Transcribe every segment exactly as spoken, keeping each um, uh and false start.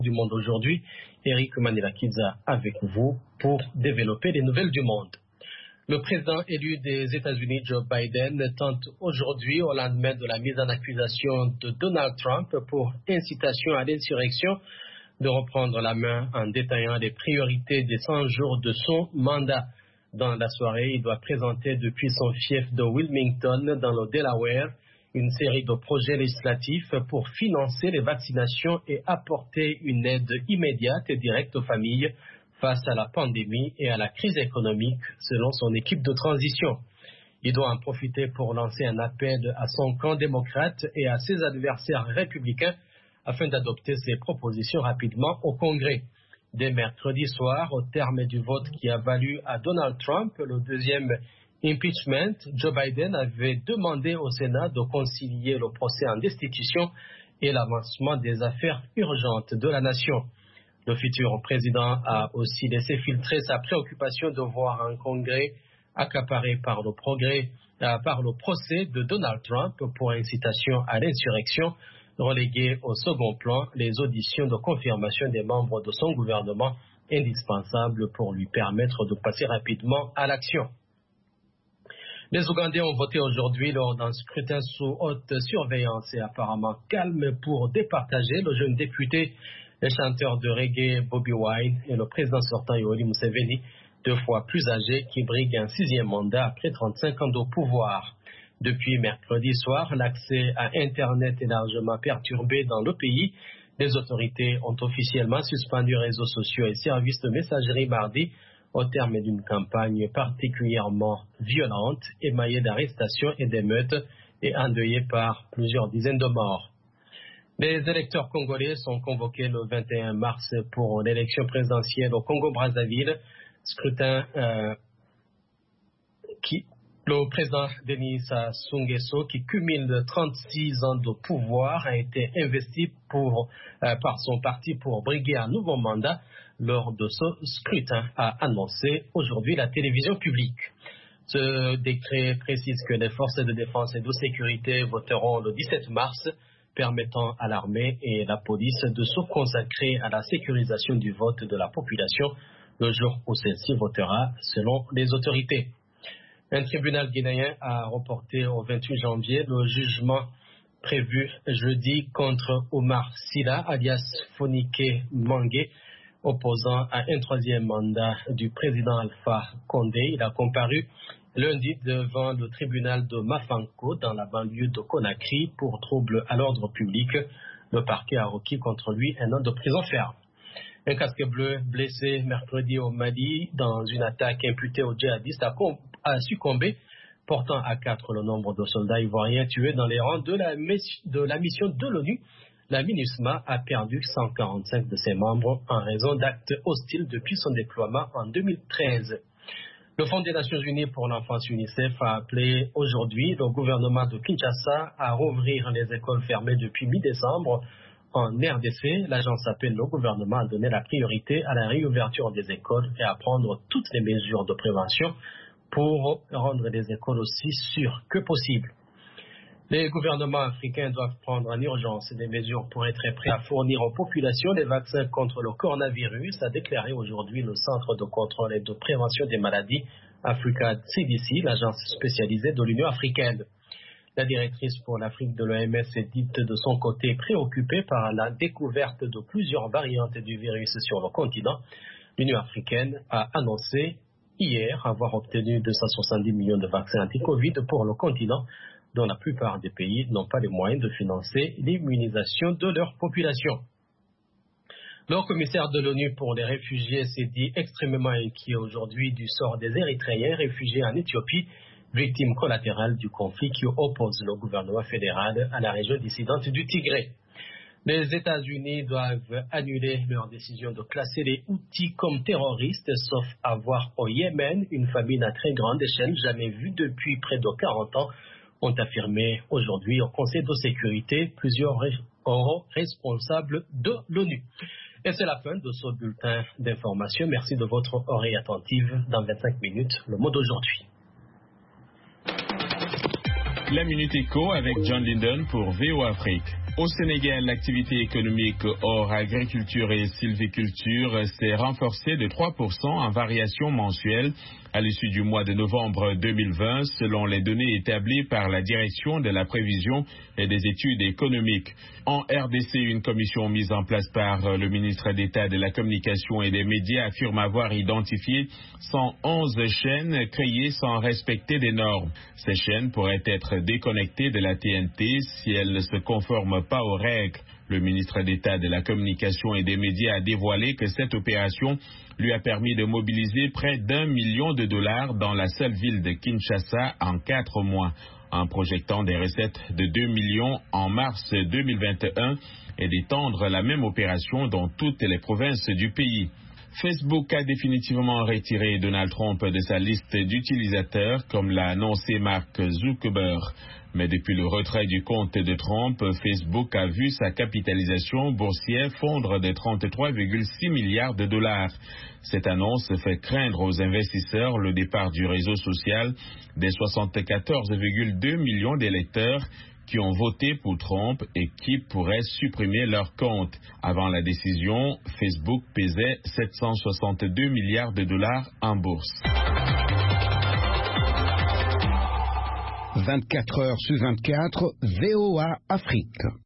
du monde aujourd'hui. Eric Manilakidza avec vous pour développer les nouvelles du monde. Le président élu des États-Unis, Joe Biden, tente aujourd'hui, au lendemain de la mise en accusation de Donald Trump pour incitation à l'insurrection, de reprendre la main en détaillant les priorités des cent jours de son mandat. Dans la soirée, il doit présenter depuis son fief de Wilmington, dans le Delaware, une série de projets législatifs pour financer les vaccinations et apporter une aide immédiate et directe aux familles face à la pandémie et à la crise économique, selon son équipe de transition. Il doit en profiter pour lancer un appel à son camp démocrate et à ses adversaires républicains afin d'adopter ses propositions rapidement au Congrès. Dès mercredi soir, au terme du vote qui a valu à Donald Trump le deuxième impeachment, Joe Biden avait demandé au Sénat de concilier le procès en destitution et l'avancement des affaires urgentes de la nation. Le futur président a aussi laissé filtrer sa préoccupation de voir un Congrès accaparé par le, progrès, euh, par le procès de Donald Trump pour incitation à l'insurrection, reléguer au second plan les auditions de confirmation des membres de son gouvernement indispensables pour lui permettre de passer rapidement à l'action. Les Ougandais ont voté aujourd'hui lors d'un scrutin sous haute surveillance et apparemment calme pour départager le jeune député, le chanteur de reggae Bobby Wine et le président sortant Yoweri Museveni, deux fois plus âgé, qui brigue un sixième mandat après trente-cinq ans de pouvoir. Depuis mercredi soir, l'accès à Internet est largement perturbé dans le pays. Les autorités ont officiellement suspendu réseaux sociaux et services de messagerie mardi, au terme d'une campagne particulièrement violente, émaillée d'arrestations et d'émeutes et endeuillée par plusieurs dizaines de morts. Les électeurs congolais sont convoqués le vingt et un mars pour l'élection présidentielle au Congo-Brazzaville, scrutin euh, qui, le président Denis Sassou Nguesso, qui cumule trente-six ans de pouvoir, a été investi pour, euh, par son parti pour briguer un nouveau mandat lors de ce scrutin, a annoncé aujourd'hui la télévision publique. Ce décret précise que les forces de défense et de sécurité voteront le dix-sept mars, permettant à l'armée et la police de se consacrer à la sécurisation du vote de la population le jour où celle-ci votera, selon les autorités. Un tribunal guinéen a reporté au vingt-huit janvier le jugement prévu jeudi contre Omar Sila, alias Fonike Mange, opposant à un troisième mandat du président Alpha Condé. Il a comparu lundi devant le tribunal de Mafanko dans la banlieue de Conakry pour trouble à l'ordre public. Le parquet a requis contre lui un an de prison ferme. Un casque bleu blessé mercredi au Mali dans une attaque imputée aux djihadistes a, a succombé, portant à quatre le nombre de soldats ivoiriens tués dans les rangs de la, de la mission de l'ONU. La MINUSMA a perdu cent quarante-cinq de ses membres en raison d'actes hostiles depuis son déploiement en deux mille treize. Le Fonds des Nations Unies pour l'enfance UNICEF a appelé aujourd'hui le gouvernement de Kinshasa à rouvrir les écoles fermées depuis mi-décembre. En R D C, l'agence appelle le gouvernement à donner la priorité à la réouverture des écoles et à prendre toutes les mesures de prévention pour rendre les écoles aussi sûres que possible. Les gouvernements africains doivent prendre en urgence des mesures pour être prêts à fournir aux populations les vaccins contre le coronavirus, a déclaré aujourd'hui le Centre de contrôle et de prévention des maladies Africa C D C, l'agence spécialisée de l'Union africaine. La directrice pour l'Afrique de l'O M S est dite de son côté préoccupée par la découverte de plusieurs variantes du virus sur le continent. L'Union africaine a annoncé hier avoir obtenu deux cent soixante-dix millions de vaccins anti-Covid pour le continent, dont la plupart des pays n'ont pas les moyens de financer l'immunisation de leur population. Le haut-commissaire de l'ONU pour les réfugiés s'est dit extrêmement inquiet aujourd'hui du sort des Érythréens réfugiés en Éthiopie, victimes collatérales du conflit qui oppose le gouvernement fédéral à la région dissidente du Tigré. Les États-Unis doivent annuler leur décision de classer les Houthis comme terroristes, sauf avoir au Yémen une famine à très grande échelle jamais vue depuis près de quarante ans, ont affirmé aujourd'hui au Conseil de sécurité plusieurs hauts responsables de l'ONU. Et c'est la fin de ce bulletin d'information. Merci de votre oreille attentive. Dans vingt-cinq minutes, le mot d'aujourd'hui. La Minute Éco avec John Linden pour V O Afrique. Au Sénégal, l'activité économique hors agriculture et sylviculture s'est renforcée de trois pour cent en variation mensuelle à l'issue du mois de novembre deux mille vingt, selon les données établies par la Direction de la prévision et des études économiques. En R D C, une commission mise en place par le ministre d'État de la Communication et des Médias affirme avoir identifié cent onze chaînes créées sans respecter des normes. Ces chaînes pourraient être déconnectées de la T N T si elles ne se conforment pas aux règles. Le ministre d'État de la Communication et des Médias a dévoilé que cette opération lui a permis de mobiliser près d'un million de dollars dans la seule ville de Kinshasa en quatre mois, en projectant des recettes de deux millions en mars deux mille vingt et un et d'étendre la même opération dans toutes les provinces du pays. Facebook a définitivement retiré Donald Trump de sa liste d'utilisateurs, comme l'a annoncé Mark Zuckerberg. Mais depuis le retrait du compte de Trump, Facebook a vu sa capitalisation boursière fondre de trente-trois virgule six milliards de dollars. Cette annonce fait craindre aux investisseurs le départ du réseau social des soixante-quatorze virgule deux millions d'électeurs qui ont voté pour Trump et qui pourraient supprimer leur compte. Avant la décision, Facebook pesait sept cent soixante-deux milliards de dollars en bourse. vingt-quatre heures sur vingt-quatre, V O A Afrique.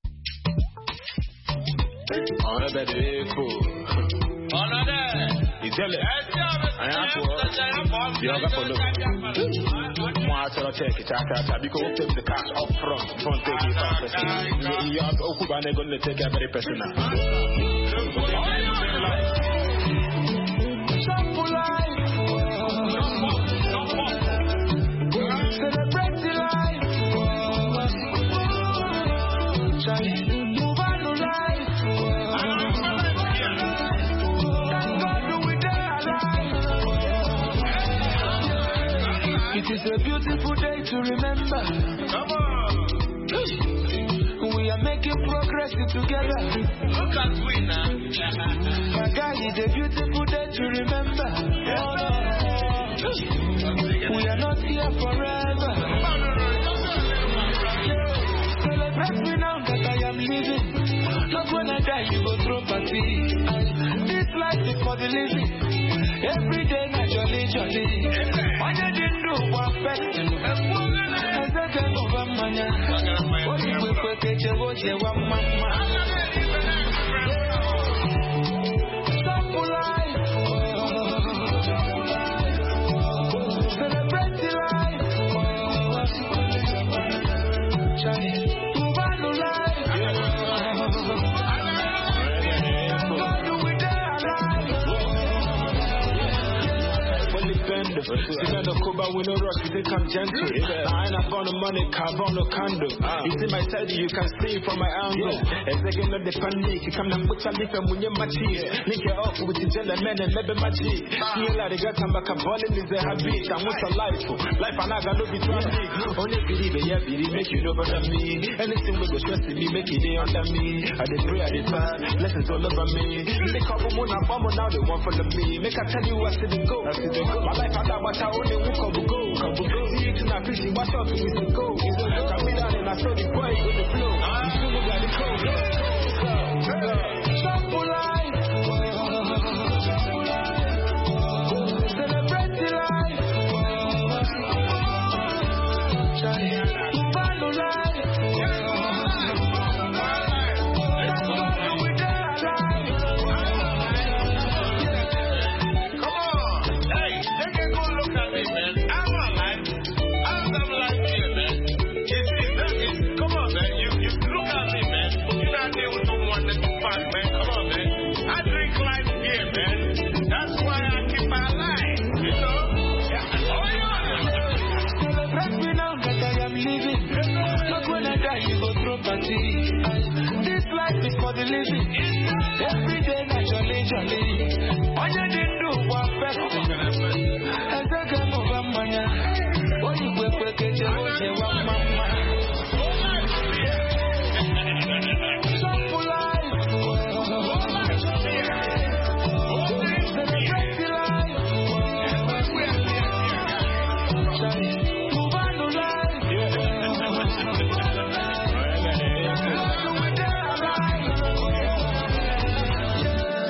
It is a beautiful day to remember. Come on. We are making progress together. Look at we now. It is a beautiful day to remember. We are not here forever. Celebrate me now that I am living. Not when I die you go throw party. This life is for the living. Every day naturally jolly. When you didn't do one person, I said to over mania. What you will put it, you watch your one mama. Stop for life. Celebrate the life. Move on to life. See the Kuba we no rush, we think I'm gentle. I ain't upon the money, carve on the candle. You see my side, you can see from my angle. As again of the panic, you come and put a lip and when you're matchy. Link it up with the gentleman and maybe matchy. See a lot of guys come back and balling is a habit. I'm with a life. Life and I got no between me. Only believe it, yeah, believe make you know better me. Anything we go stress me, make it day under me. I did pray, I did bad, blessings all over me. They call me moon and bomb now, they want follow me. Make I tell you what's in the go. My life and but I only walk on the go, come to go. See it in a fishing, watch out to the go. Come me down and I saw the boy with the flow. You see me got the code. Stop for life. Celebrate the life. Follow life. This life is for the living. Every day naturally jolly. All you did